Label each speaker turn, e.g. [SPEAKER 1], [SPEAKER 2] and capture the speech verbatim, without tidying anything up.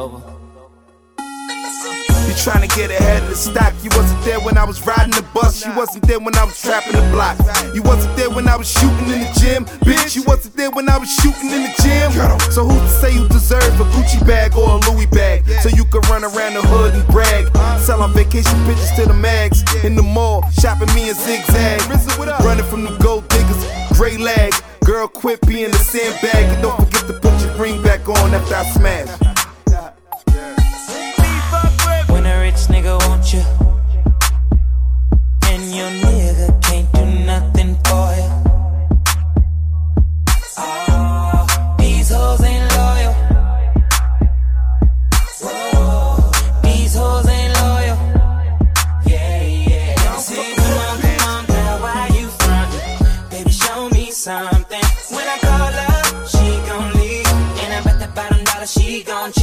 [SPEAKER 1] over.
[SPEAKER 2] You tryna get ahead of the stock. You wasn't there when I was riding the bus. You wasn't there when I was trapping the block. You wasn't there when I was shooting in the gym. Bitch, you wasn't there when I was shooting in the gym. So who's to say you deserve a Gucci bag or a Louis bag, so you can run around the hood and brag? Selling vacation pictures to the mags. In the mall, shopping me in zigzag. Running from the gold diggers, gray lag. Girl, quit being the sandbag. And don't forget to put your ring back on after I smash.
[SPEAKER 1] When a rich nigga want you, and your nigga can't do nothing for you. Oh, these hoes ain't loyal. Whoa, these hoes ain't loyal. Yeah, yeah. Don't say, come on, come on, girl, why you frontin'? Baby, show me something. When I call her, she gon' leave, and I bet that bottom dollar she gon'